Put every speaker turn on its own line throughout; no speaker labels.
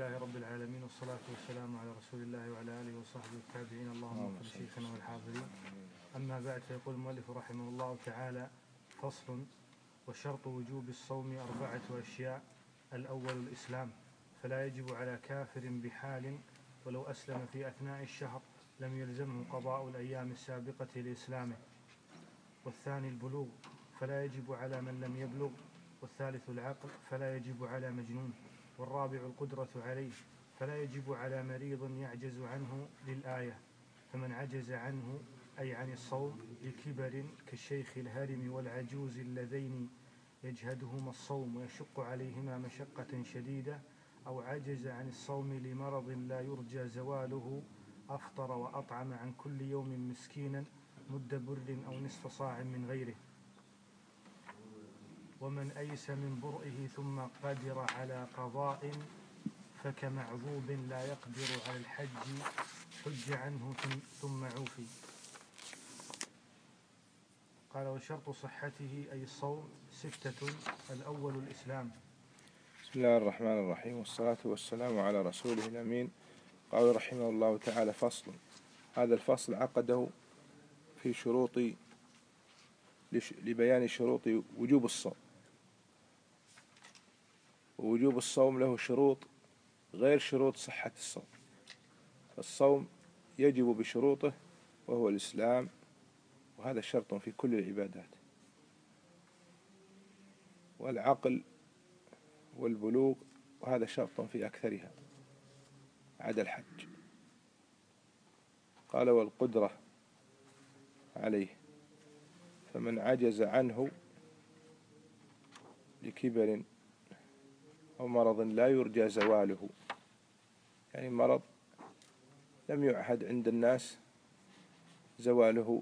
لله رب العالمين، والصلاة والسلام على رسول الله وعلى آله وصحبه والتابعين. اللهم اغفر لشيخنا والحاضرين. أما بعد، فيقول المؤلف رحمه الله تعالى: فصل. وشرط وجوب الصوم 4 أشياء. الأول الإسلام، فلا يجب على كافر بحال، ولو أسلم في أثناء الشهر لم يلزمه قضاء الأيام السابقة لإسلامه. والثاني البلوغ، فلا يجب على من لم يبلغ. والثالث العقل، فلا يجب على مجنون. والرابع القدرة عليه، فلا يجب على مريض يعجز عنه للآية. فمن عجز عنه أي عن الصوم لكبر كالشيخ الهرم والعجوز اللذين يجهدهما الصوم ويشق عليهما مشقة شديدة، أو عجز عن الصوم لمرض لا يرجى زواله، أفطر وأطعم عن كل يوم مسكينا مد بر أو نصف صاع من غيره. ومن أيس من برئه ثم قدر على قضاء، فكمعذوب لا يقدر على الحج حج عنه ثم عوفي. قال: وشرط صحته أي الصوم 6. الأول الإسلام.
بسم الله الرحمن الرحيم، والصلاة والسلام على رسوله الأمين. قال رحمه الله تعالى: فصل. هذا الفصل عقده في لبيان شروط وجوب الصوم. ووجوب الصوم له شروط غير شروط صحة الصوم. فالصوم يجب بشروطه، وهو الإسلام، وهذا شرط في كل العبادات. والعقل والبلوغ، وهذا شرط في أكثرها عدا الحج. قال: والقدرة عليه، فمن عجز عنه لكبر أو مرض لا يرجى زواله، يعني مرض لم يعهد عند الناس زواله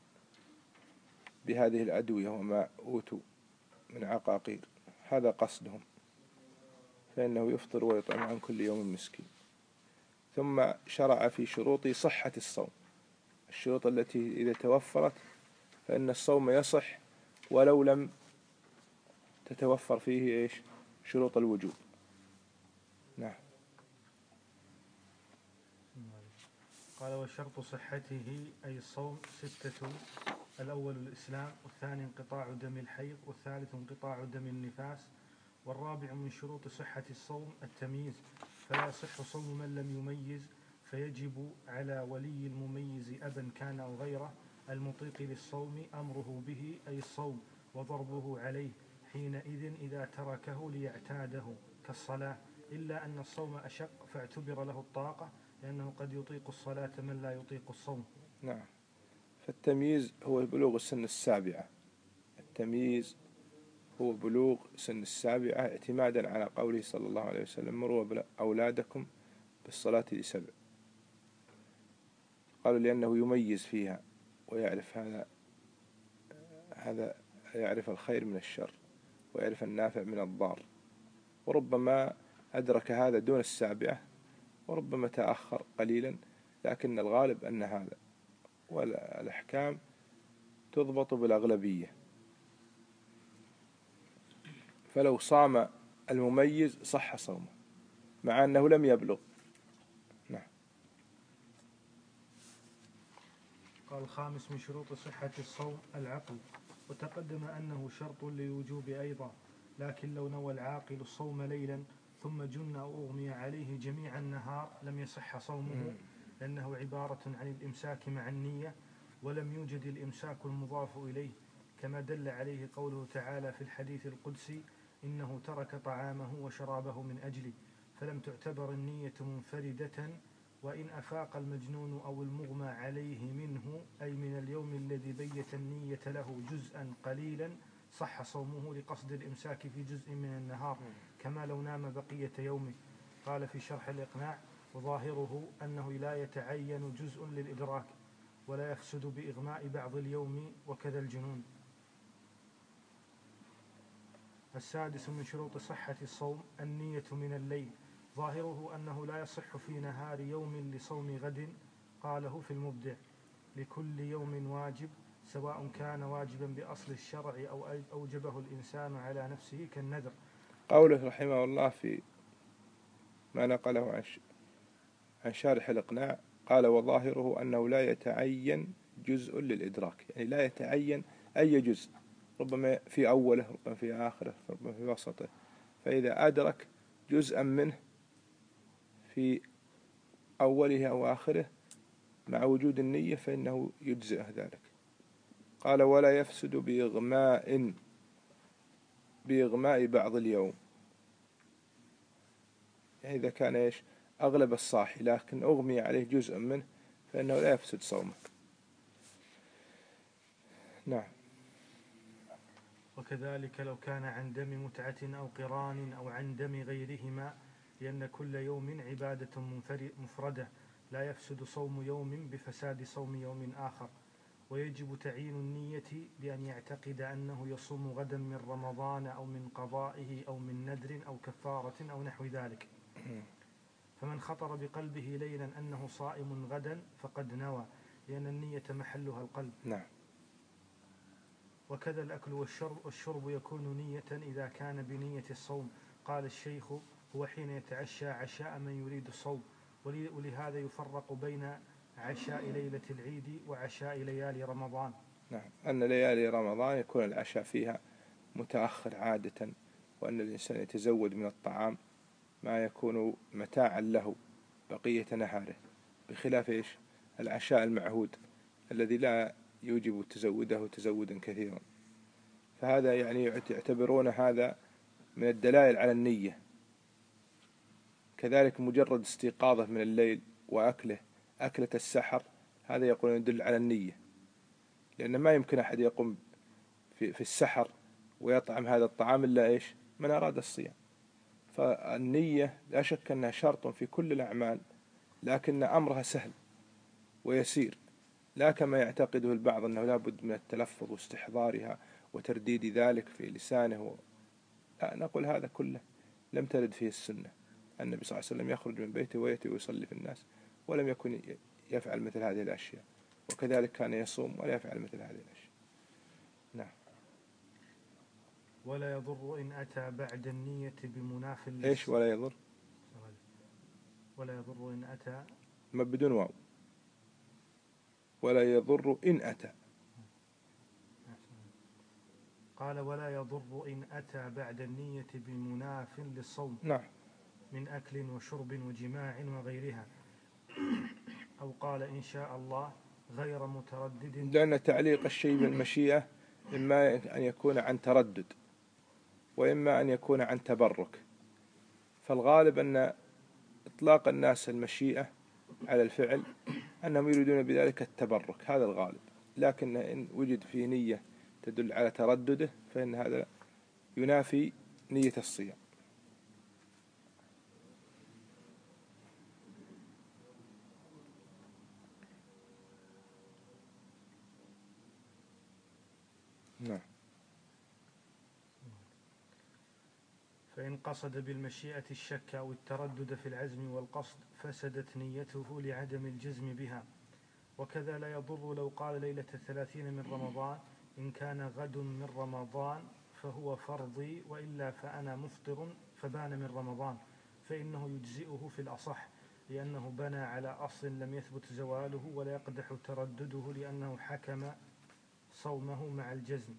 بهذه الأدوية وما أوتوا من عقاقير، هذا قصدهم، فإنه يفطر ويطعم عن كل يوم مسكين. ثم شرع في شروط صحة الصوم، الشروط التي إذا توفرت فإن الصوم يصح ولو لم تتوفر فيه شروط الوجوب. نعم.
قال: وشرط صحته أي الصوم 6. الأول الإسلام، والثاني انقطاع دم الحيض، والثالث انقطاع دم النفاس، والرابع من شروط صحة الصوم التمييز، فلا يصح صوم من لم يميز، فيجب على ولي المميز أبا كان أو غيره المطيق للصوم أمره به أي الصوم، وضربه عليه حينئذ إذا تركه ليعتاده كالصلاة، إلا أن الصوم أشق فاعتبر له الطاقة، لأنه قد يطيق الصلاة من لا يطيق الصوم.
نعم. فالتمييز هو بلوغ السن 7. التمييز هو بلوغ سن 7 اعتمادا على قوله صلى الله عليه وسلم: مروا أولادكم بالصلاة ل7. قالوا لأنه يميز فيها ويعرف هذا يعرف الخير من الشر، ويعرف النافع من الضار. وربما أدرك هذا دون 7، وربما تأخر قليلا، لكن الغالب أن هذا، والأحكام تضبط بالأغلبية. فلو صام المميز صح صومه مع أنه لم يبلغ. نعم.
قال: الخامس من شروط صحة الصوم العقل، وتقدم أنه شرط للوجوب أيضا، لكن لو نوى العاقل الصوم ليلا ثم جن أو أغمي عليه جميع النهار لم يصح صومه، لأنه عبارة عن الإمساك مع النية، ولم يوجد الإمساك المضاف إليه، كما دل عليه قوله تعالى في الحديث القدسي: إنه ترك طعامه وشرابه من أجلي، فلم تعتبر النية منفردة. وإن أفاق المجنون أو المغمى عليه منه أي من اليوم الذي بيت النية له جزءا قليلا صح صومه لقصد الإمساك في جزء من النهار، كما لو نام بقية يومه. قال في شرح الإقناع: وظاهره أنه لا يتعين جزء للإدراك، ولا يفسد بإغماء بعض اليوم، وكذا الجنون. السادس من شروط صحة الصوم النية من الليل، ظاهره أنه لا يصح في نهار يوم لصوم غد. قاله في المبدع: لكل يوم واجب، سواء كان واجبا بأصل الشرع أو أوجبه الإنسان على نفسه كالنذر.
قوله رحمه الله في ما نقله عن شارح الإقناع، قال وظاهره أنه لا يتعين جزء للإدراك، يعني لا يتعين أي جزء، ربما في أوله، ربما في آخره، ربما في وسطه، فإذا أدرك جزءا منه في أوله أو آخره مع وجود النية فإنه يجزئه ذلك. قال ولا يفسد بإغماء بعض اليوم، يعني إذا كان أغلب الصاحي لكن أغمي عليه جزء منه فإنه لا يفسد صومه. نعم.
وكذلك لو كان عن دم متعة أو قران أو عن دم غيرهما، لأن كل يوم عبادة مفردة لا يفسد صوم يوم بفساد صوم يوم آخر. ويجب تعيين النية بأن يعتقد أنه يصوم غدا من رمضان أو من قضائه أو من ندر أو كفارة أو نحو ذلك. فمن خطر بقلبه ليلا أنه صائم غدا فقد نوى، لأن النية محلها القلب.
نعم.
وكذا الأكل والشرب يكون نية إذا كان بنية الصوم. قال الشيخ هو حين يتعشى عشاء من يريد الصوم. ولهذا يفرق بين عشاء ليلة العيد وعشاء ليالي رمضان.
نعم. أن ليالي رمضان يكون العشاء فيها متأخر عادة، وأن الإنسان يتزود من الطعام ما يكون متاعا له بقية نهاره، بخلاف العشاء المعهود الذي لا يوجب تزوده تزودا كثيرا. فهذا يعني يعتبرون هذا من الدلائل على النية. كذلك مجرد استيقاظه من الليل وأكله أكلة السحر، هذا يقولون يدل على النية، لأن ما يمكن أحد يقوم في السحر ويطعم هذا الطعام إلا من أراد الصيام. فالنية لا شك أنها شرط في كل الأعمال، لكن أمرها سهل ويسير، لا كما يعتقده البعض أنه لا بد من التلفظ واستحضارها وترديد ذلك في لسانه. لا، نقول هذا كله لم ترد فيه السنة. النبي صلى الله عليه وسلم يخرج من بيته ويأتي ويصلي في الناس ولم يكن يفعل مثل هذه الأشياء، وكذلك كان يصوم ولا يفعل مثل هذه الأشياء. نعم.
ولا يضر إن أتى بعد النية بمناف
ولا يضر،
ولا يضر إن أتى
ما بدون واو، ولا يضر إن أتى.
قال ولا يضر إن أتى بعد النية بمناف للصوم.
نعم.
من أكل وشرب وجماع وغيرها. أو قال إن شاء الله غير متردد،
لأن تعليق الشيء بالمشيئة إما أن يكون عن تردد وإما أن يكون عن تبرك. فالغالب أن إطلاق الناس المشيئة على الفعل أنهم يريدون بذلك التبرك، هذا الغالب. لكن إن وجد فيه نية تدل على تردده فإن هذا ينافي نية الصيام. نعم.
فإن قصد بالمشيئة الشك أو التردد في العزم والقصد فسدت نيته لعدم الجزم بها. وكذا لا يضر لو قال ليلة 30 من رمضان إن كان غد من رمضان فهو فرضي، وإلا فأنا مفطر فبان من رمضان، فإنه يجزئه في الأصح، لأنه بنى على أصل لم يثبت زواله، ولا يقدح تردده لأنه حكم صومه مع الجزم.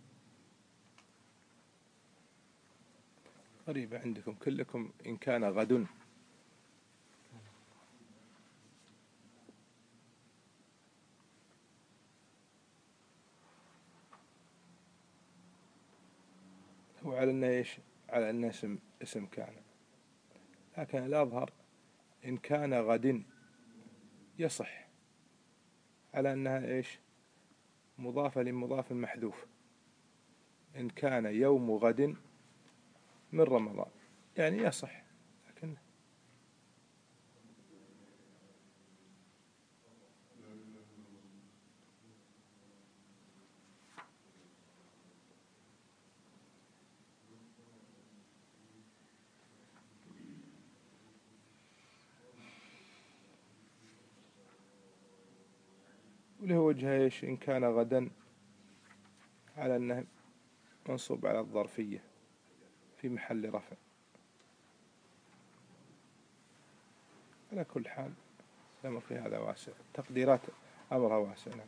غريبة عندكم كلكم إن كان غد. هو على أنه على أنه اسم كان، لكن الأظهر إن كان غد يصح على أنها مضافة لمضاف محذوف. إن كان يوم غد من رمضان يعني يصح، لكن وله وجه إن كان غدا على أنه منصوب على الظرفية في محل رفع. على كل حال الأمر في هذا واسع، تقديرات أمرها واسع. نعم.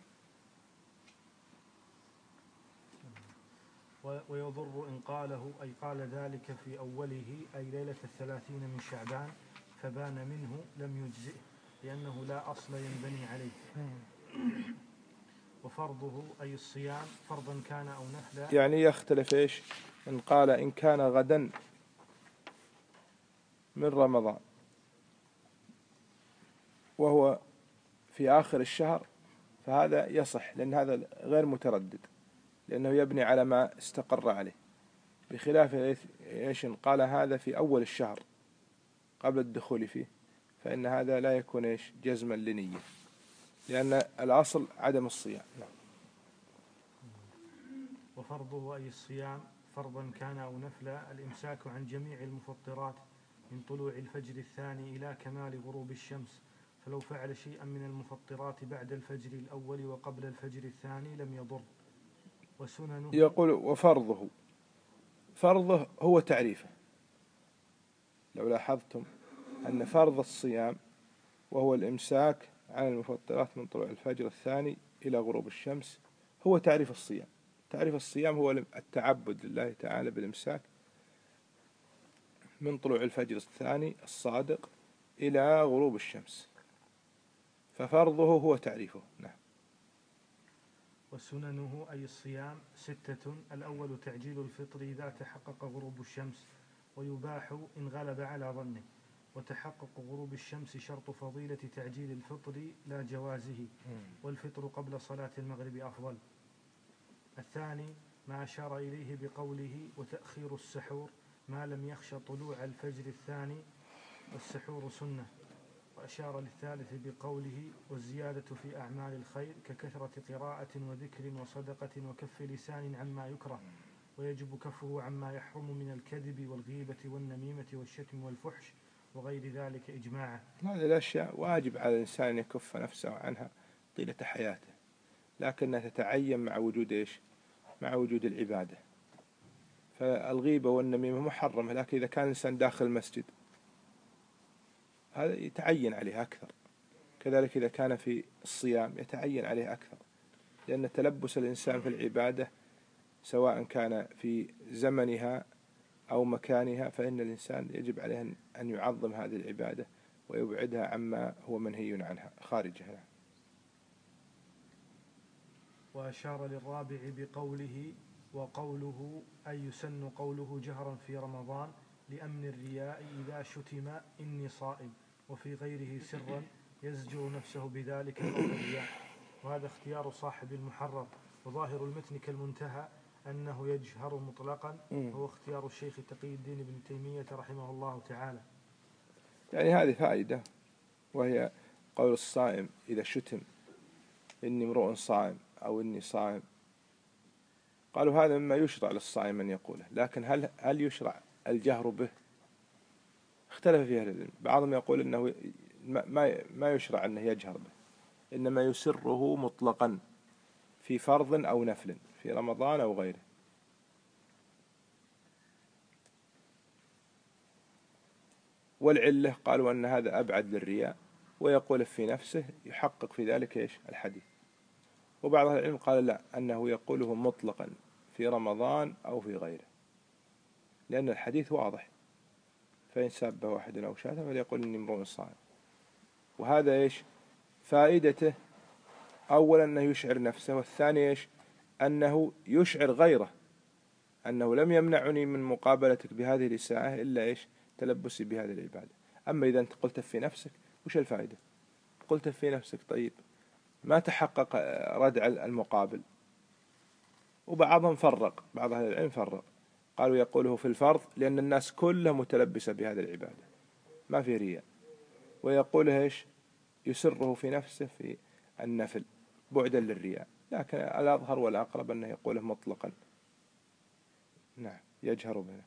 ويضر إن قاله أي قال ذلك في أوله أي ليلة 30 من شعبان فبان منه لم يجزئه لأنه لا أصل ينبني عليه. وفرضه أي الصيام فرضا كان أو نفلا،
يعني يختلف إيش إن قال إن كان غدا من رمضان وهو في آخر الشهر فهذا يصح، لأن هذا غير متردد، لأنه يبني على ما استقر عليه، بخلاف إيش إن قال هذا في أول الشهر قبل الدخول فيه، فإن هذا لا يكون إيش جزما لنية، لأن الأصل عدم الصيام. نعم.
وفرضه أي الصيام فرضا كان أو نفلا الإمساك عن جميع المفطرات من طلوع الفجر الثاني إلى كمال غروب الشمس، فلو فعل شيئا من المفطرات بعد الفجر الأول وقبل الفجر الثاني لم يضر. وسننه
يقول وفرضه، فرضه هو تعريفه. لو لاحظتم أن فرض الصيام وهو الإمساك عن المفطرات من طلوع الفجر الثاني إلى غروب الشمس هو تعريف الصيام. تعريف الصيام هو التعبد لله تعالى بالإمساك من طلوع الفجر الثاني الصادق إلى غروب الشمس، ففرضه هو تعريفه. نعم.
وسننه أي الصيام 6: الأول تعجيل الفطر إذا تحقق غروب الشمس، ويباح إن غلب على ظنه، وتحقق غروب الشمس شرط فضيلة تعجيل الفطر لا جوازه، والفطر قبل صلاة المغرب أفضل. الثاني ما أشار إليه بقوله وتأخير السحور ما لم يخش طلوع الفجر الثاني، والسحور سنة. وأشار للثالث بقوله والزيادة في أعمال الخير ككثرة قراءة وذكر وصدقة وكف لسان عما يكره، ويجب كفه عما يحرم من الكذب والغيبة والنميمة والشتم والفحش وغير ذلك إجماعا.
هذه الأشياء واجب على الإنسان أن يكف نفسه عنها طيلة حياته، لكنها تتعين مع وجود إيش؟ مع وجود العبادة. فالغيبة والنميمة محرمة، لكن إذا كان الإنسان داخل المسجد هذا يتعين عليه أكثر. كذلك إذا كان في الصيام يتعين عليه أكثر، لأن تلبس الإنسان في العبادة سواء كان في زمنها أو مكانها فإن الإنسان يجب عليه أن يعظم هذه العبادة ويبعدها عما هو منهي عنها خارجها.
وأشار للرابع بقوله وقوله أي يسن قوله جهرا في رمضان لأمن الرياء إذا شتم إني صائم، وفي غيره سرا يزجر نفسه بذلك قول الرياء، وهذا اختيار صاحب المحرر، وظاهر المتن كالمنتهى أنه يجهر مطلقا، هو اختيار الشيخ تقي الدين ابن تيمية رحمه الله تعالى.
يعني هذه فائدة، وهي قول الصائم إذا شتم إني امرؤ صائم أو إني صائم، قالوا هذا مما يشرع للصائم أن يقوله، لكن هل يشرع الجهر به؟ اختلف فيها العلم. بعضهم يقول إنه ما يشرع أنه يجهر به، إنما يسره مطلقا في فرض أو نفل في رمضان أو غيره. والعلة قالوا أن هذا أبعد للرياء، ويقول في نفسه يحقق في ذلك إيش الحديث. وبعض العلم قال لا، أنه يقوله مطلقا في رمضان أو في غيره، لأن الحديث واضح، فإن ساب واحد أو شاته فليقول إني امرؤ صائم. وهذا إيش فائدته؟ أولا أنه يشعر نفسه، والثاني إيش أنه يشعر غيره أنه لم يمنعني من مقابلتك بهذه الساعة إلا إيش تلبسي بهذه العبادة. أما إذا أنت قلت في نفسك وش الفائدة؟ قلت في نفسك طيب ما تحقق ردع المقابل. وبعضهم فرق، بعض أهل العلم فرق، قالوا يقوله في الفرض لأن الناس كلها متلبسة بهذه العبادة ما في رياء، ويقوله إيش يسره في نفسه في النفل بعدا للرياء، لكن الأظهر والأقرب أنه يقوله مطلقا. نعم يجهر به.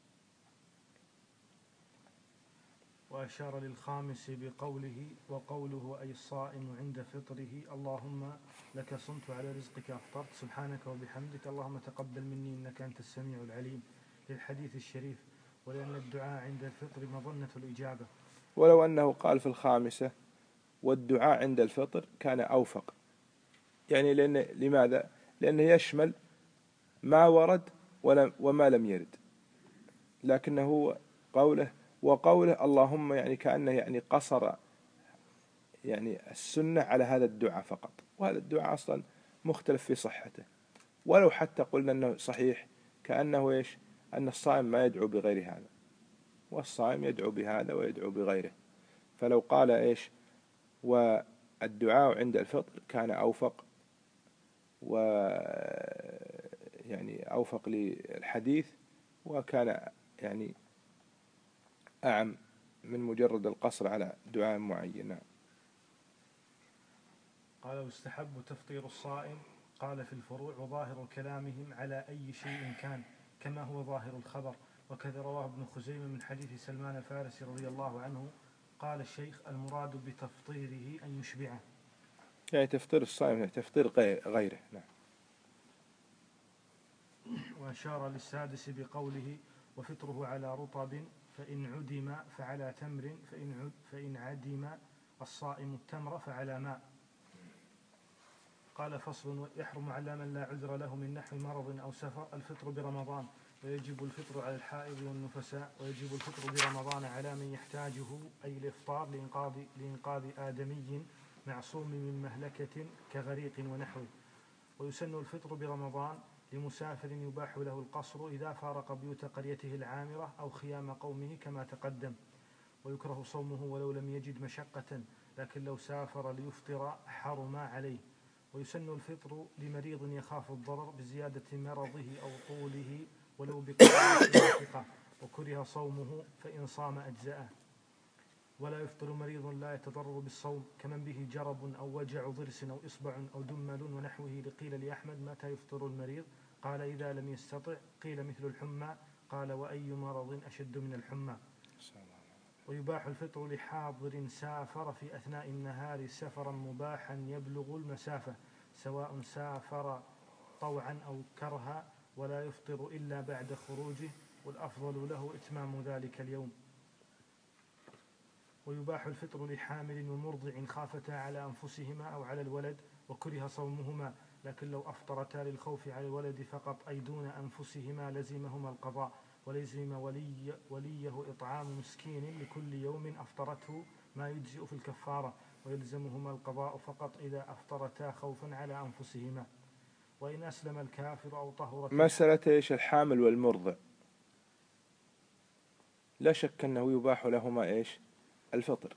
وأشار للخامس بقوله وقوله أي الصائم عند فطره اللهم لك صمت على رزقك أفطرت سبحانك وبحمدك اللهم تقبل مني إنك أنت السميع العليم، للحديث الشريف، ولأن الدعاء عند الفطر مظنة الإجابة.
ولو أنه قال في الخامسة والدعاء عند الفطر كان أوفق، يعني لماذا؟ لأنه يشمل ما ورد وما لم يرد، لكنه وقوله اللهم يعني كأنه يعني قصر يعني السنة على هذا الدعاء فقط، وهذا الدعاء أصلا مختلف في صحته، ولو حتى قلنا أنه صحيح كأنه إيش؟ أن الصائم ما يدعو بغير هذا، والصائم يدعو بهذا ويدعو بغيره. فلو قال إيش؟ والدعاء عند الفطر كان أوفق، يعني أوفق للحديث، وكان يعني أعم من مجرد القصر على دعاء معين.
قال واستحب تفطير الصائم. قال في الفروع وظاهر كلامهم على أي شيء كان كما هو ظاهر الخبر، وكذا رواه ابن خزيمة من حديث سلمان الفارسي رضي الله عنه. قال الشيخ المراد بتفطيره أن يشبعه،
يعني تفطير الصائم تفطير غيره. نعم.
وأشار للسادس بقوله وفطره على رطب فإن عدم فعلى تمر فإن عدم الصائم التمر فعلى ماء. قال فصل يحرم على من لا عذر له من نحو مرض أو سفر الفطر برمضان، ويجب الفطر على الحائض والنفساء، ويجب الفطر برمضان على من يحتاجه أي الإفطار لإنقاذ آدمي معصوم من مهلكة كغريق ونحوه. ويسن الفطر برمضان لمسافر يباح له القصر إذا فارق بيوت قريته العامرة أو خيام قومه كما تقدم، ويكره صومه ولو لم يجد مشقة، لكن لو سافر ليفطر حرم عليه. ويسن الفطر لمريض يخاف الضرر بزيادة مرضه أو طوله ولو بقدر ثقة، وكره صومه فإن صام أجزأه. ولا يفطر مريض لا يتضرر بالصوم كمن به جرب أو وجع ضرس أو إصبع أو دمل ونحوه. لقيل لأحمد متى يفطر المريض؟ قال إذا لم يستطع. قيل مثل الحمى. قال وأي مرض أشد من الحمى. ويباح الفطر لحاضر سافر في أثناء النهار سفرا مباحا يبلغ المسافة سواء سافر طوعا أو كرها، ولا يفطر إلا بعد خروجه، والأفضل له إتمام ذلك اليوم. ويباح الفطر لحامل ومرضع خافتا على أنفسهما أو على الولد وكره صومهما، لكن لو أفطرتا للخوف على الولد فقط أي دون أنفسهما لزمهما القضاء، ولزم وليه إطعام مسكين لكل يوم أفطرته ما يجزئ في الكفارة، ويلزمهما القضاء فقط إذا أفطرتا خوفا على أنفسهما. وإن أسلم الكافر أو طهرت.
مسألة إيش؟ الحامل والمرضع لا شك أنه يباح لهما إيش؟ الفطر.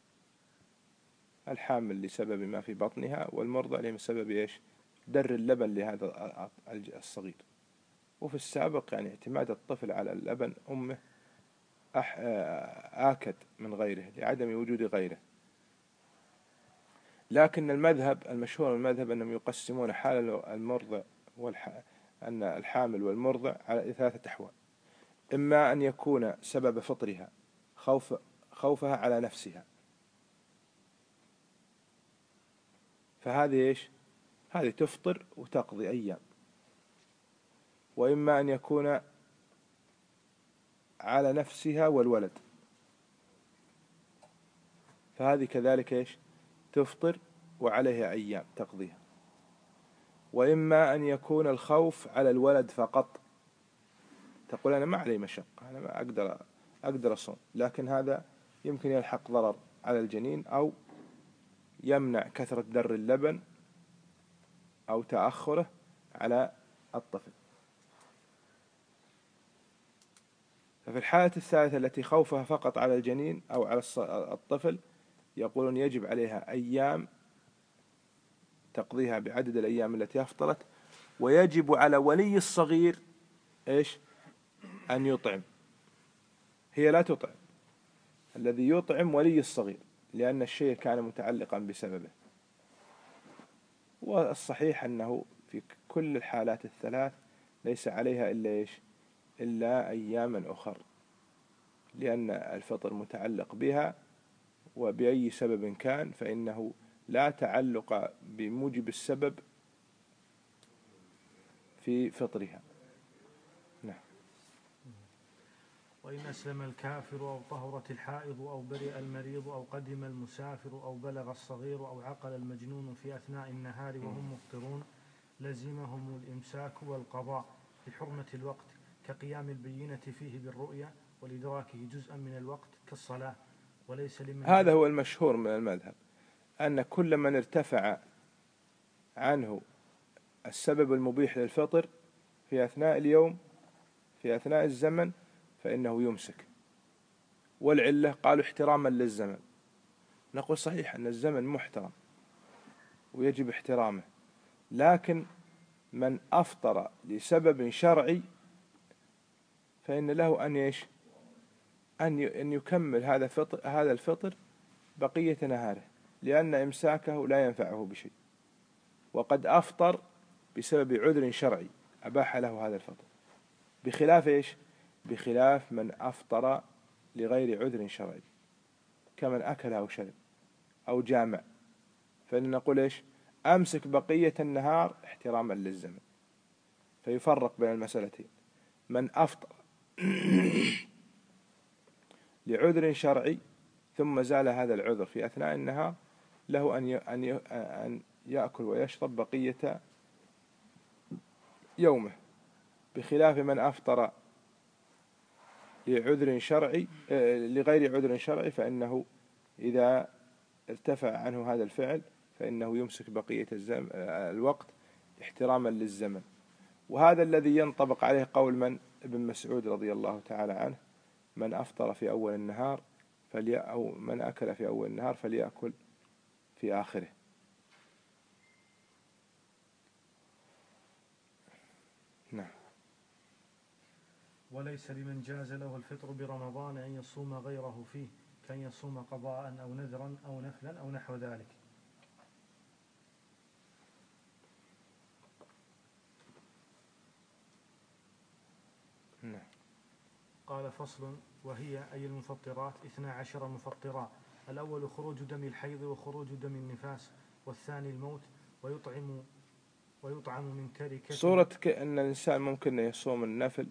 الحامل لسبب ما في بطنها، والمرضع لسبب إيش؟ در اللبن لهذا الصغير. وفي السابق يعني اعتماد الطفل على اللبن أمه آكد من غيره لعدم وجود غيره. لكن المذهب المشهور المذهب أنهم يقسمون حال المرضع أن الحامل والمرضع على 3 أحوال: إما أن يكون سبب فطرها خوفها على نفسها، فهذه إيش؟ هذه تفطر وتقضي أيام. وإما أن يكون على نفسها والولد، فهذه كذلك إيش؟ تفطر وعليها أيام تقضيها. وإما أن يكون الخوف على الولد فقط، تقول أنا ما علي مشقة، أنا ما أقدر أصوم، لكن هذا يمكن يلحق ضرر على الجنين أو يمنع كثرة در اللبن أو تأخره على الطفل. ففي الحالة الثالثة التي خوفها فقط على الجنين أو على الطفل يقولون يجب عليها أيام تقضيها بعدد الأيام التي أفطرت، ويجب على ولي الصغير إيش؟ أن يطعم. هي لا تطعم، الذي يطعم ولي الصغير لأن الشيء كان متعلقا بسببه. والصحيح أنه في كل الحالات الثلاث ليس عليها إلا إيش؟ إلا أياما أخر، لأن الفطر متعلق بها، وبأي سبب كان فإنه لا تعلق بموجب السبب في فطرها. نعم.
وإن أسلم الكافر أو طهرت الحائض أو برئ المريض أو قدم المسافر أو بلغ الصغير أو عقل المجنون في أثناء النهار وهم مفطرون لزمهم الإمساك والقضاء بحرمة الوقت كقيام البينة فيه بالرؤية والإدراكه جزءا من الوقت كالصلاة. وليس لمن
هذا هو المشهور من المذهب، أن كل من ارتفع عنه السبب المبيح للفطر في أثناء اليوم في أثناء الزمن فإنه يمسك. والعلة قالوا احتراما للزمن. نقول صحيح أن الزمن محترم ويجب احترامه، لكن من أفطر لسبب شرعي فإن له أن يكمل هذا الفطر بقية نهاره، لأن إمساكه لا ينفعه بشيء، وقد أفطر بسبب عذر شرعي أباح له هذا الفطر، بخلاف من أفطر لغير عذر شرعي كمن أكل أو شرب أو جامع، فإن نقول أمسك بقية النهار احتراما للزمن. فيفرق بين المسألتين. من أفطر لعذر شرعي ثم زال هذا العذر في أثناء النهار له أن يأكل ويشرب بقية يومه، بخلاف من أفطر لغير عذر شرعي فإنه إذا ارتفع عنه هذا الفعل فإنه يمسك بقية الوقت احتراما للزمن. وهذا الذي ينطبق عليه قول ابن مسعود رضي الله تعالى عنه: من أفطر في أول النهار أو من أكل في أول النهار فليأكل في آخره. نعم.
وليس لمن جاز له الفطر برمضان أن يصوم غيره فيه، كأن يصوم قضاء أو نذرا أو نفلا أو نحو ذلك.
نعم.
قال: فصل. وهي أي المفطرات 12 مفطرا: الأول خروج دم الحيض وخروج دم النفاس، والثاني الموت، ويطعم من تركة.
صورة أن الإنسان ممكن يصوم النفل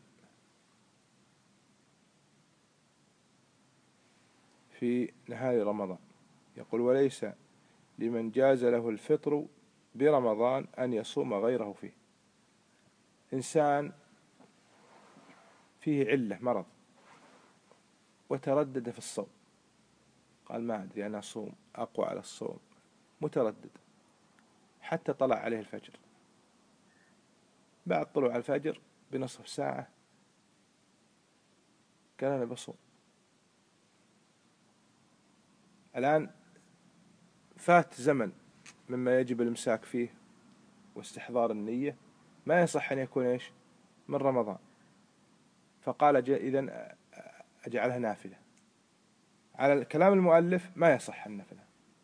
في نهار رمضان. يقول: وليس لمن جاز له الفطر برمضان أن يصوم غيره فيه. إنسان فيه علة مرض وتردد في الصوم، قال: ما أدري أنا أصوم، أقوى على الصوم، متردد حتى طلع عليه الفجر. بعد طلوع الفجر بنصف ساعة قال: أنا بصوم. الآن فات زمن مما يجب الإمساك فيه واستحضار النية، ما يصح أن يكون من رمضان. فقال: إذن أجعلها نافلة. على كلام المؤلف ما يصح النفلة،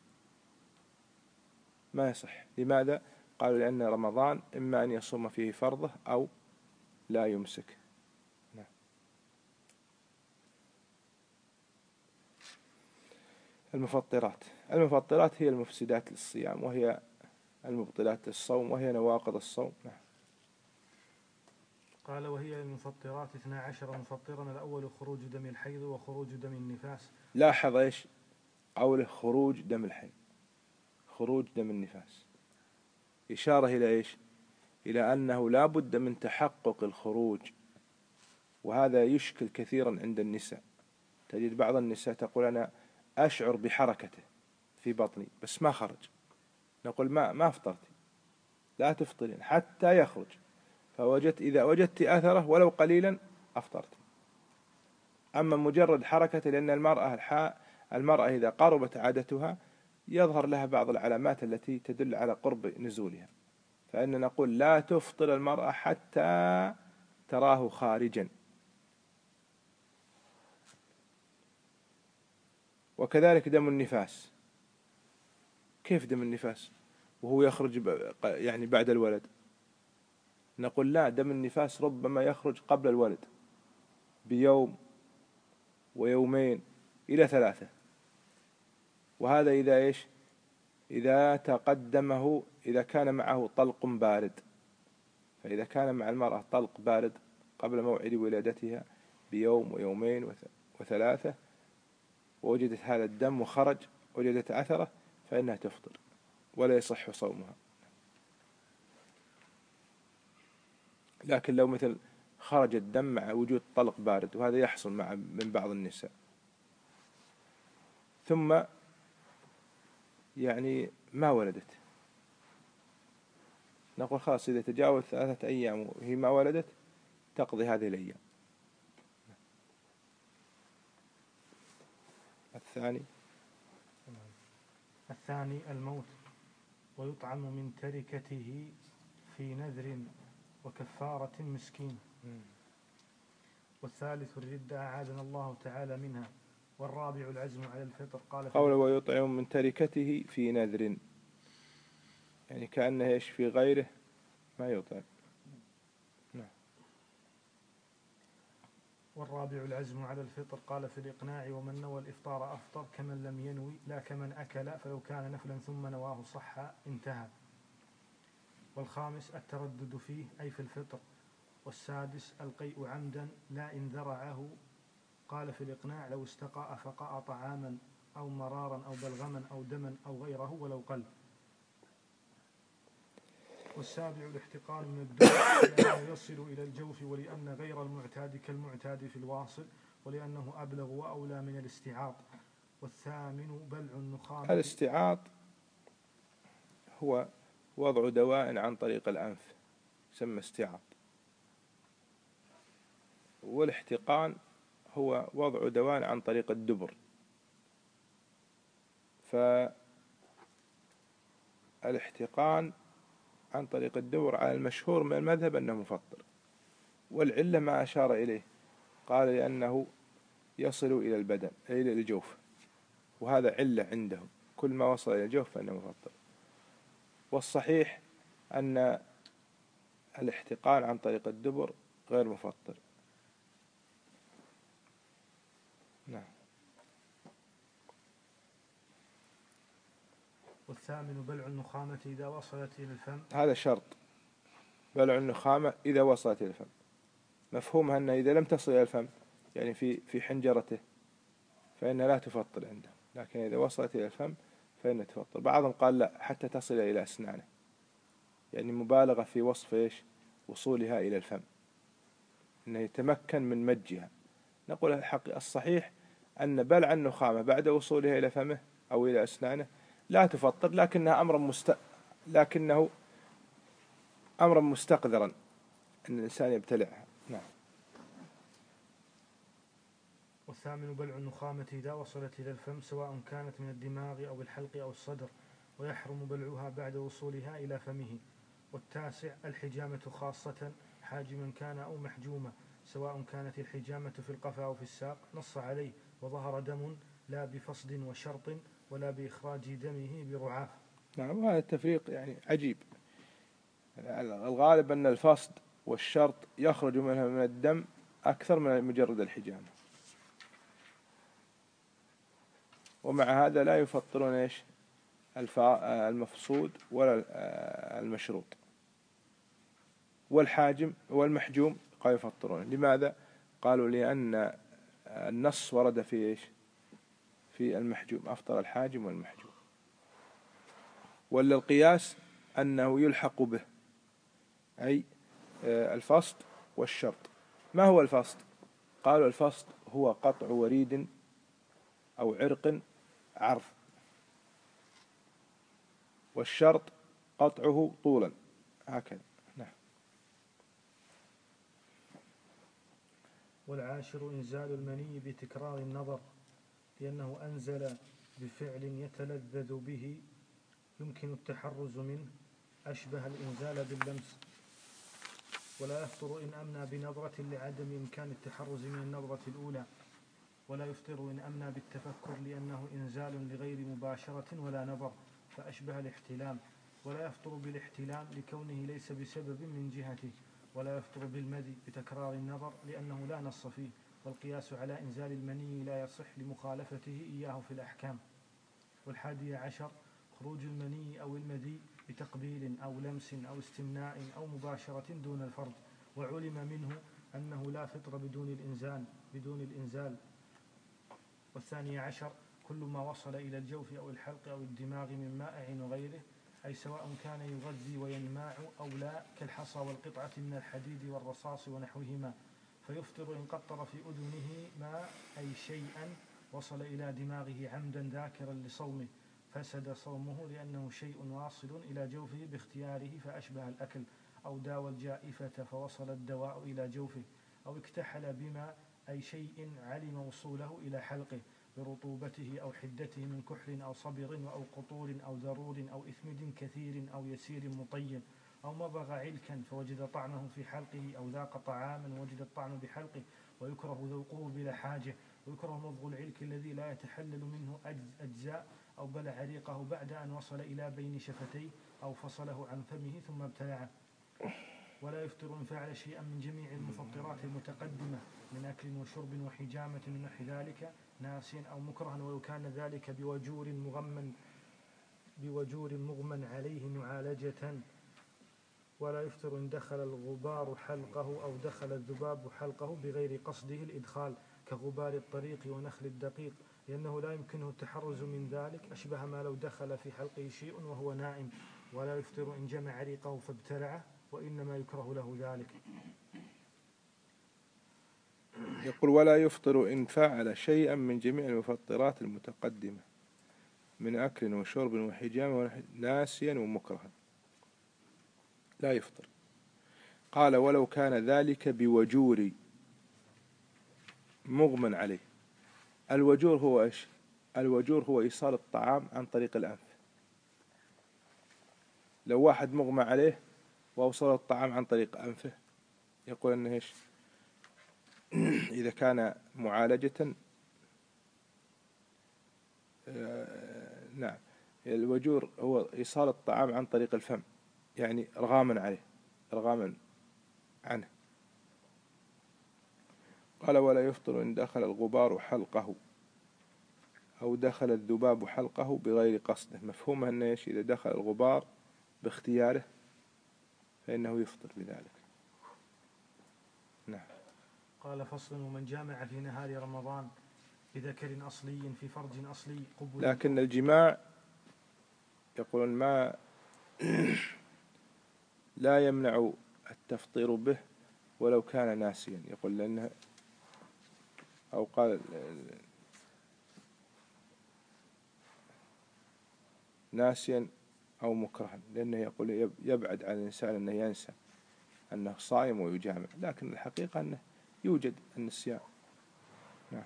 ما يصح. لماذا؟ قالوا: لأن رمضان إما أن يصوم فيه فرضه أو لا يمسك. نعم. المفطرات هي المفسدات للصيام، وهي المبطلات للصوم، وهي نواقض الصوم. نعم.
قال: وهي المفطرات 12 مفطرا: الأول خروج دم الحيض وخروج دم النفاس.
لاحظ قوله خروج دم الحيض، خروج دم النفاس، إشارة إلى إلى أنه لا بد من تحقق الخروج. وهذا يشكل كثيرا عند النساء. تجد بعض النساء تقول: أنا أشعر بحركته في بطني بس ما خرج. نقول: ما أفطرتي، لا تفطرين حتى يخرج. إذا وجدت أثره ولو قليلا أفطرتي. أما مجرد حركة، لأن المرأة إذا قربت عادتها يظهر لها بعض العلامات التي تدل على قرب نزولها، فإننا نقول: لا تفطر المرأة حتى تراه خارجا. وكذلك دم النفاس. كيف دم النفاس وهو يخرج بعد الولد؟ نقول: لا، دم النفاس ربما يخرج قبل الولد بيوم ويومين إلى 3. وهذا إذا تقدمه، إذا كان معه طلق بارد. فإذا كان مع المرأة طلق بارد قبل موعد ولادتها بيوم ويومين وثلاثة ووجدت هذا الدم وخرج وجدت أثره فإنها تفطر ولا يصح صومها. لكن لو مثل خرج الدم مع وجود طلق بارد، وهذا يحصل من بعض النساء، ثم يعني ما ولدت، نقول خلاص إذا تجاوز 3 أيام وهي ما ولدت تقضي هذه الأيام.
الثاني الموت ويطعم من تركته في نذر وكفارة مسكين. والثالث الردة أعاذنا الله تعالى منها. والرابع العزم على الفطر. قوله
ويطعم من تركته في نذر، يعني كأنه إيش في غيره ما يطعم.
والرابع العزم على الفطر. قال في الإقناع ومن نوى الإفطار أفطر كمن لم ينوي لا كمن أكل فلو كان نفلا ثم نواه صح انتهى. والخامس التردد فيه أي في الفطر. والسادس القيء عمدا لا إن ذرعه. قال في الإقناع لو استقاء فقاء طعاما أو مرارا أو بلغما أو دما أو غيره ولو قل. والسابع الاحتقان من الدم لأنه يصل إلى الجوف ولأن غير المعتاد كالمعتاد في الواصل ولأنه أبلغ وأولى من الاستعاط. والثامن بلع النخام.
الاستعاط هو وضع دواء عن طريق الأنف يسمى استعاط، والاحتقان هو وضع دواء عن طريق الدبر. فالاحتقان عن طريق الدبر على المشهور من المذهب أنه مفطر، والعلة ما أشار إليه، قال لأنه يصل إلى البدن أي إلى الجوف، وهذا علة عندهم، كل ما وصل إلى الجوف فإنه مفطر. والصحيح أن الاحتقان عن طريق الدبر غير مفطر. نعم.
والثامن بلع النخامة إذا وصلت إلى الفم.
هذا شرط، بلع النخامة إذا وصلت إلى الفم. مفهومها أنه إذا لم تصل إلى الفم يعني في حنجرته فإنها لا تفطر عنده، لكن إذا وصلت إلى الفم فإنها تفطر. بعضهم قال لا حتى تصل إلى أسنانه، يعني مبالغة في وصف إيش وصولها إلى الفم، أنه يتمكن من مجها. نقول الحق الصحيح أن بلع النخامة بعد وصولها إلى فمه أو إلى أسنانه لا تفطر، لكنه أمرا مستقذرا أن الإنسان يبتلعها. نعم.
والثامن بلع النخامة إذا وصلت إلى الفم سواء كانت من الدماغ أو الحلق أو الصدر، ويحرم بلعها بعد وصولها إلى فمه. والتاسع الحجامة خاصة حاجما كان أو محجومة، سواء كانت الحجامة في القفا أو في الساق، نص عليه وظهر دم لا بفصد وشرط ولا بإخراج دمه برعاف.
نعم. وهذا التفريق يعني عجيب. الغالب أن الفصد والشرط يخرج منها من الدم أكثر من مجرد الحجامة، ومع هذا لا يفطرون إيش المفصود ولا المشروط. والحاجم والمحجوم قالوا يفطرون. لماذا؟ قالوا لأن النص ورد في إيش في المحجوم، أفطر الحاجم والمحجوم. ولا القياس أنه يلحق به أي الفصد والشرط. ما هو الفصد؟ قالوا الفصد هو قطع وريد أو عرق عرض، والشرط قطعه طولا هكذا. نعم.
والعاشر إنزال المني بتكرار النظر، لأنه أنزل بفعل يتلذذ به يمكن التحرز منه، أشبه الإنزال باللمس. ولا يفطر إن أمنى بنظرة لعدم إمكان التحرز من النظرة الأولى، ولا يفطر إن أمنى بالتفكر لأنه إنزال لغير مباشرة ولا نظر فأشبه الاحتلام. ولا يفطر بالاحتلام لكونه ليس بسبب من جهته. ولا يفطر بالمذي بتكرار النظر لأنه لا نص فيه. والقياس على إنزال المني لا يصح لمخالفته إياه في الأحكام. والحادي عشر خروج المني أو المذي بتقبيل أو لمس أو استمناء أو مباشرة دون الفرج، وعلم منه أنه لا فطر بدون الإنزال، بدون الإنزال. والثاني عشر كل ما وصل إلى الجوف أو الحلق أو الدماغ من مائع وغيره، أي سواء كان يغذي وينماع أو لا، كالحصى والقطعة من الحديد والرصاص ونحوهما، فيفطر إن قطر في أذنه ما أي شيئا وصل إلى دماغه عمدا ذاكرا لصومه، فسد صومه لأنه شيء واصل إلى جوفه باختياره فأشبه الأكل، أو داوى الجائفة فوصل الدواء إلى جوفه، أو اكتحل بما أي شيء علم وصوله إلى حلقه برطوبته أو حدته من كحل أو صبغ أو قطور أو ذرور أو إثمد كثير أو يسير مطيب، أو مضغ علكا فوجد طعمه في حلقه، أو ذاق طعاما وجد الطعم بحلقه ويكره ذوقه بلا حاجة، ويكره مضغ العلك الذي لا يتحلل منه أجزاء، أو بلع ريقه بعد أن وصل إلى بين شفتيه أو فصله عن فمه ثم ابتلعه. ولا يفطر إن فعل شيئا من جميع المفطرات المتقدمة من أكل وشرب وحجامة ونحو ذلك ناسيا أو مكرها، ولو كان ذلك بوجور مغمى عليه معالجة. ولا يفطر إن دخل الغبار حلقه أو دخل الذباب حلقه بغير قصده الإدخال، كغبار الطريق ونخل الدقيق، لأنه لا يمكنه التحرز من ذلك، أشبه ما لو دخل في حلقه شيء وهو نائم. ولا يفطر إن جمع ريقه فابتلعه، وإنما يكره له ذلك.
يقول ولا يفطر إن فعل شيئا من جميع المفطرات المتقدمة من أكل وشرب وحجامة ناسيا ومكرها، لا يفطر. قال ولو كان ذلك بوجور مغمى عليه. الوجور هو إيش؟ الوجور هو إيصال الطعام عن طريق الأنف. لو واحد مغمى عليه وأوصل الطعام عن طريق أنفه يقول أنه إيش؟ إذا كان معالجة نعم، الوجور هو إيصال الطعام عن طريق الفم، يعني رغاما عليه، رغاما عنه. قال ولا يفطر إن دخل الغبار حلقه أو دخل الذباب حلقه بغير قصده. مفهومه أنه إيش؟ إذا دخل الغبار باختياره فإنه يفطر بذلك. نعم.
قال فصل ومن جامع في نهار رمضان بذكر أصلي في فرج أصلي قبل.
لكن الجماع يقولون ما لا يمنع التفطير به ولو كان ناسيا، يقول لأنه أو قال ناسيا أو مكرها، لأنه يقول يبعد عن الإنسان أنه ينسى أنه صائم ويجامع، لكن الحقيقة أنه يوجد النسيان. نعم.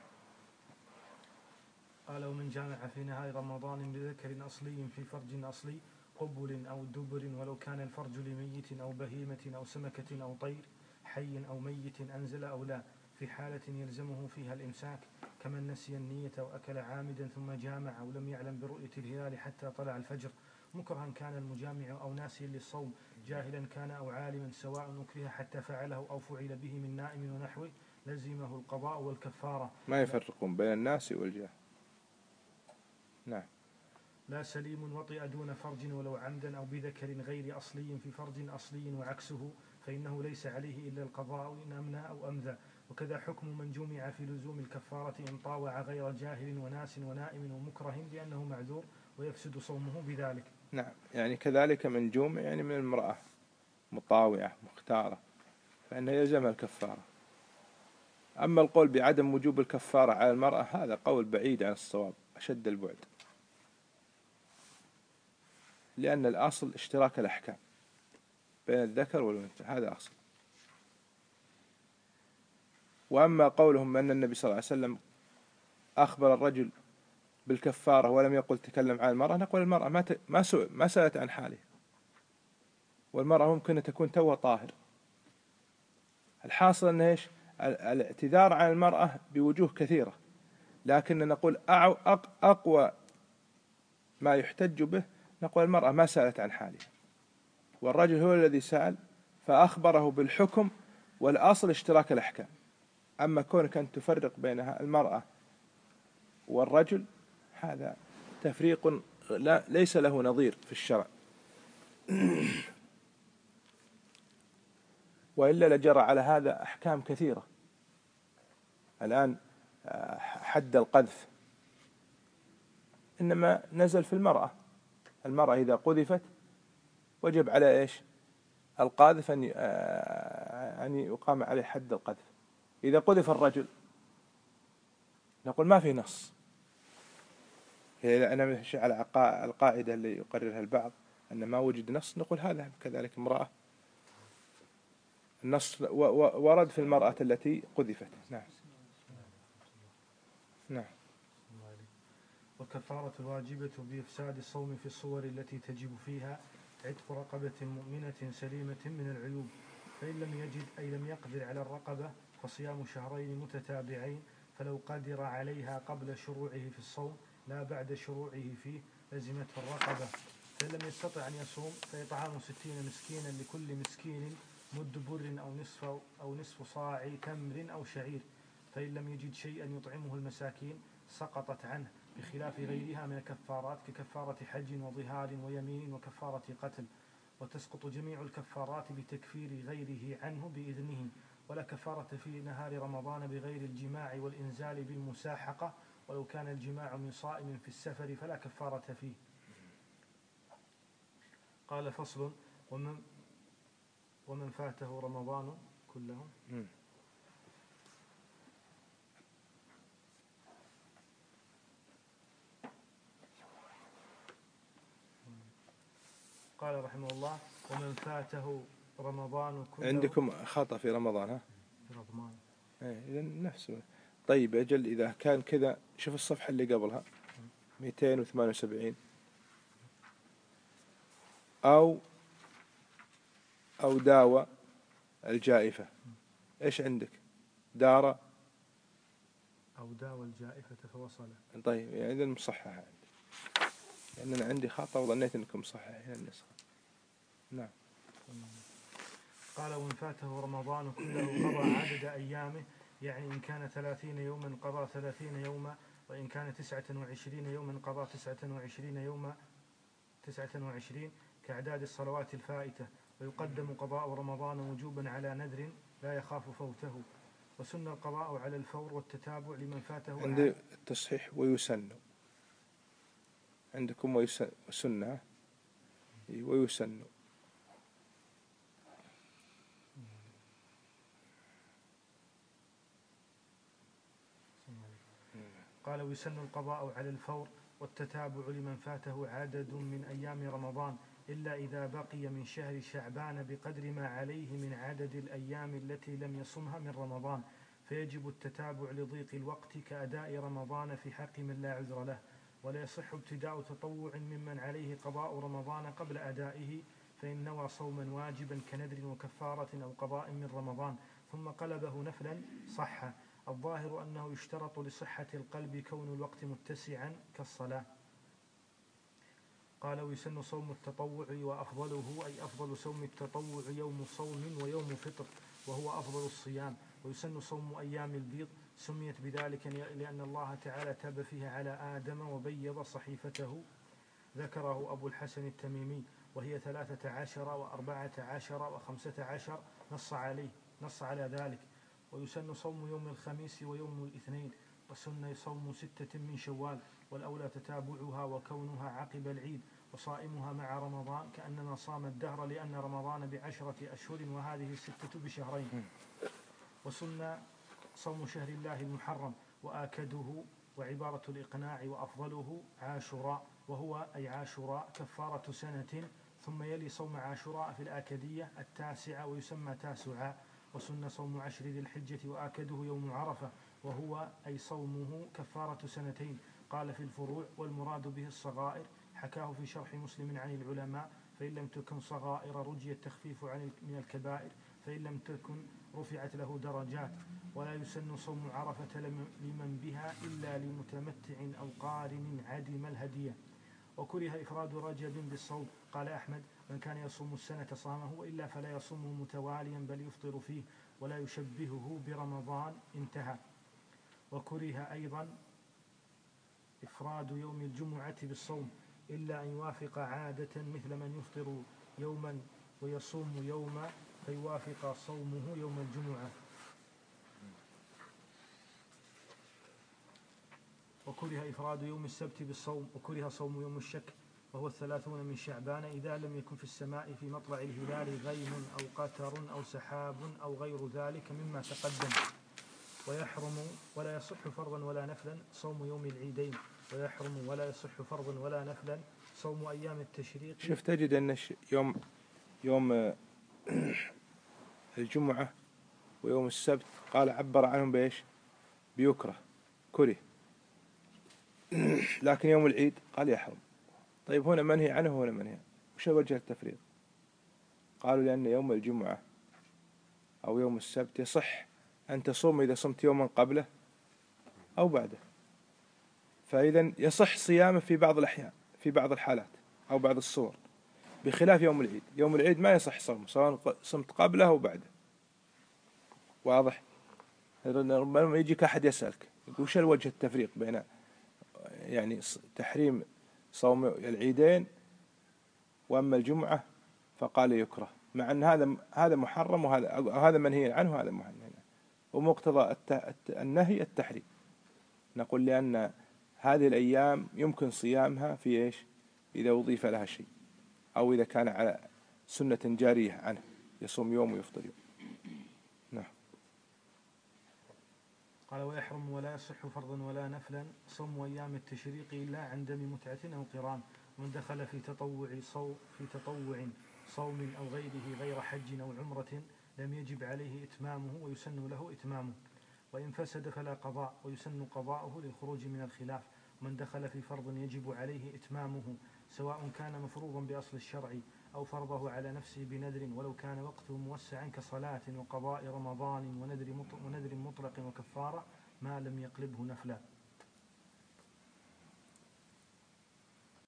قال ومن جامع في نهار رمضان بذكر أصلي في فرج أصلي قبل أو دبر، ولو كان الفرج لميت أو بهيمة أو سمكة أو طير حي أو ميت أنزل أو لا، في حالة يلزمه فيها الإمساك، كمن نسي النية أو أكل عامدا ثم جامع أو لم يعلم برؤية الهلال حتى طلع الفجر، مكرها كان المجامع أو ناسيا للصوم، جاهلا كان أو عالما، سواء أكره حتى فعله أو فعل به من نائم ونحوه، لزمه القضاء والكفارة.
ما يفرقون بين الناس والجاه. نعم.
لا سليم وطئ دون فرج ولو عمدا أو بذكر غير أصلي في فرج أصلي وعكسه، فإنه ليس عليه إلا القضاء إن أمنى أو أمذى. وكذا حكم من جمع في لزوم الكفارة إن طاوع غير جاهل وناس ونائم ومكره لأنه معذور ويفسد صومه بذلك.
نعم، يعني كذلك من جمع يعني من المرأة مطاوعة مختارة فإنه يلزم الكفارة. أما القول بعدم وجوب الكفارة على المرأة هذا قول بعيد عن الصواب أشد البعد، لأن الأصل اشتراك الأحكام بين الذكر والأنثى، هذا أصل. وأما قولهم أن النبي صلى الله عليه وسلم أخبر الرجل بالكفارة ولم يقل تكلم عن المرأة، نقول المرأة ما سألت عن حاله، والمرأة ممكن أن تكون توها طاهر. الحاصل أن إيش؟ الاعتذار عن المرأة بوجوه كثيرة، لكن نقول أقوى ما يحتج به نقول المرأة ما سألت عن حاله، والرجل هو الذي سأل فأخبره بالحكم، والأصل اشتراك الأحكام. أما كونك أن تفرق بين المرأة والرجل هذا تفريق ليس له نظير في الشرع، وإلا لجرى على هذا أحكام كثيرة. الآن حد القذف إنما نزل في المرأة. المرأة إذا قذفت وجب على إيش؟ القاذف أن يقام عليه حد القذف. إذا قذف الرجل نقول ما في نص. إذا أنا ماشي على القاعدة اللي يقررها البعض أن ما وجد نص، نقول هذا كذلك امرأة. النص ورد في المرأة التي قذفت. نعم. نعم.
والكفارة الواجبة بإفساد الصوم في الصور التي تجب فيها عتق رقبة مؤمنة سليمة من العيوب، فإن لم يجد أي لم يقدر على الرقبة فصيام شهرين متتابعين، فلو قدر عليها قبل شروعه في الصوم لا بعد شروعه فيه لزمته الرقبة. فإن لم يستطع أن يصوم فإطعام 60 مسكينا لكل مسكين مد بر أو نصف صاع تمر أو شعير. فإن لم يجد شيئا يطعمه المساكين سقطت عنه، بخلاف غيرها من الكفارات ككفارة حج وظهار ويمين وكفارة قتل. وتسقط جميع الكفارات بتكفير غيره عنه بإذنه. ولا كفارة في نهار رمضان بغير الجماع والإنزال بالمساحقة، ولو كان الجماع من صائم في السفر فلا كفارة فيه. قال فصل: ومن فاته رمضان كله. قال رحمه الله: ومن فاته رمضان كله.
عندكم خطأ في رمضان؟ ها؟
في رمضان.
إذا نفسه. طيب أجل إذا كان كذا شوف الصفحة اللي قبلها 278. أو داوى الجائفة. إيش عندك؟ دار
أو داوى الجائفة فوصل.
طيب يعني إذا مصححة عندي، لأن أنا عندي خطأ وظنيت أنكم صححين النسخة. نعم.
قال: وإن فاته رمضان كله قضى عدد أيامه، يعني إن كان 30 يوما قضى 30 يوما، وإن كان 29 يوما قضى 29 يوما 29 كأعداد الصلوات الفائتة. ويقدم قضاء رمضان وجوبا على نذر لا يخاف فوته. وسن القضاء على الفور والتتابع لمن فاته.
عندي التصحيح ويسن. عندكم وسنة ويسن.
قال: ويسن القضاء على الفور والتتابع لمن فاته عدد من أيام رمضان، إلا إذا بقي من شهر شعبان بقدر ما عليه من عدد الأيام التي لم يصمها من رمضان، فيجب التتابع لضيق الوقت كأداء رمضان في حق من لا عذر له. ولا يصح ابتداء تطوع ممن عليه قضاء رمضان قبل أدائه، فإن نوى صوما واجبا كنذر وكفارة أو قضاء من رمضان ثم قلبه نفلا صح. الظاهر أنه يشترط لصحة القلب كون الوقت متسعا كالصلاة. قال: ويسن صوم التطوع وأفضله، أي أفضل صوم التطوع يوم صوم ويوم فطر، وهو أفضل الصيام. ويسن صوم أيام البيض، سميت بذلك لأن الله تعالى تاب فيها على آدم وبيض صحيفته، ذكره أبو الحسن التميمي، وهي 13 و14 و15 نص على ذلك. ويسن صوم يوم الخميس ويوم الاثنين، وسن صوم 6 من شوال، والأولى تتابعها وكونها عقب العيد، وصائمها مع رمضان كأنما صام الدهر، لأن رمضان ب10 أشهر وهذه 6 بشهرين. وسن صوم شهر الله المحرم وآكده، وعبارة الإقناع وأفضله عاشوراء، وهو أي عاشوراء كفارة سنة، ثم يلي صوم عاشوراء في الآكدية 9 ويسمى تاسعا. وسن صوم 10 ذي الحجة وآكده يوم عرفة، وهو أي صومه كفارة سنتين. قال في الفروع: والمراد به الصغائر، حكاه في شرح مسلم عن العلماء، فإن لم تكن صغائر رجي التخفيف من الكبائر، فإن لم تكن رفعت له درجات. ولا يسن صوم عرفة لمن بها إلا لمتمتع أو قارن عدم الهدية. وكره إفراد رجب بالصوم. قال أحمد: من كان يصوم السنة صامه، وإلا فلا يصومه متواليا بل يفطر فيه ولا يشبهه برمضان. انتهى. وكره أيضا إفراد يوم الجمعة بالصوم، إلا أن يوافق عادة مثل من يفطر يوما ويصوم يوما فيوافق صومه يوم الجمعة. وكره إفراد يوم السبت بالصوم، وكره صوم يوم الشك وهو 30 من شعبان إذا لم يكن في السماء في مطلع الهلال غيم أو قتر أو سحاب أو غير ذلك مما تقدم. ويحرم ولا يصح فرضا ولا نفلا صوم يوم العيدين، ويحرم ولا يصح فرضا ولا نفلا صوم أيام التشريق.
شوف تجد أن يوم الجمعة ويوم السبت قال عبر عنهم بإيش؟ بيكره، كره. لكن يوم العيد قال يحرم. طيب هنا منهي عنه وهنا منهي عنه، وش وجه التفريق؟ قالوا لأن يوم الجمعة أو يوم السبت يصح أن تصوم إذا صمت يوما قبله أو بعده، فإذا يصح صيامه في بعض الأحيان في بعض الحالات أو بعض الصور، بخلاف يوم العيد. يوم العيد ما يصح صومه سواء صمت قبله أو بعده. واضح؟ ربما يجيك أحد يسألك يقول وش الوجه التفريق بين يعني تحريم صوم العيدين وأما الجمعة فقال يكره، مع أن هذا محرم وهذا منهي عنه وهذا منهي عنه، ومقتضى النهي التحريم. نقول لأن هذه الأيام يمكن صيامها في إيش؟ إذا أضيف لها شيء أو إذا كان على سنة جارية عنه يصوم يوم ويفطر يوم. نعم.
قال ويحرم ولا يصح فرضا ولا نفلا صوم أيام التشريق إلا عن دم متعة أو قران. من دخل في تطوع صوم أو غيره غير حج أو عمرة لم يجب عليه إتمامه ويسن له إتمامه، وإن فسد فلا قضاء ويسن قضاؤه للخروج من الخلاف. من دخل في فرض يجب عليه إتمامه سواء كان مفروضا بأصل الشرع أو فرضه على نفسه بنذر ولو كان وقته موسعا كصلاة وقضاء رمضان ونذر مطلق وكفارة ما لم يقلبه نفلا.